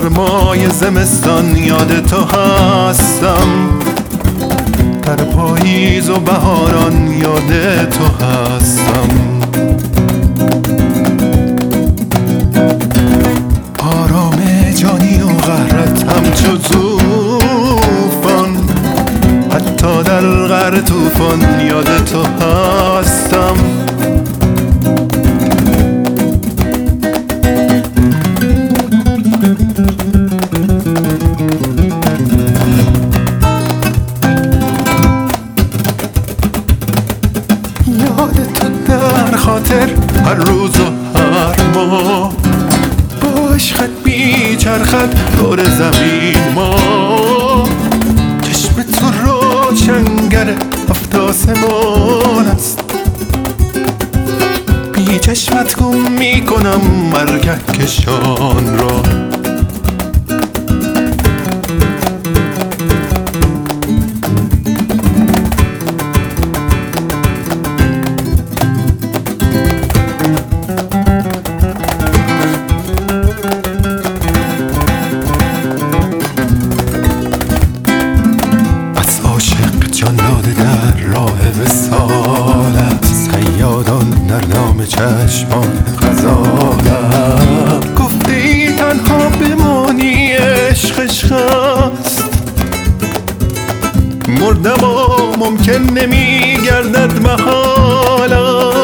سرمای زمستان یاد تو هستم، در پاییز و بهاران یاد تو هستم. آرام جانی و قهرت همچو طوفان، حتی در قعر طوفان یاد تو هستم. یاد تو در خاطر هر روز و هر ماه، با عشقت میچرخد دور زمین ما. چشم تو روشنگر هفت آسمان است، بی چشمت گم میکنم مرگ کشان را. جان داده در راه وصالت، صیادان در نام چشمان غزالت. گفته ای تنها بمانی عشق است، مردم و ممکن نمی گردد محالت.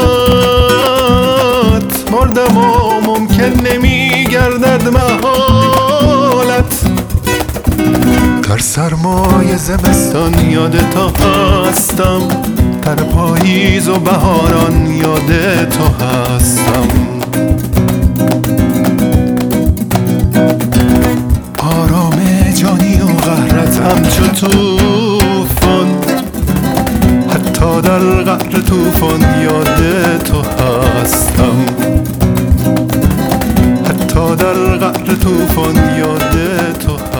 مردم و ممکن نمی گردد محالت. در سرمای زمستان یاد تو هستم، در پاییز و بهاران یاد تو هستم. آرام جانی و قهرت همچو طوفان، حتی در قعر طوفان یاد تو هستم. حتی در قعر طوفان یاد تو هستم.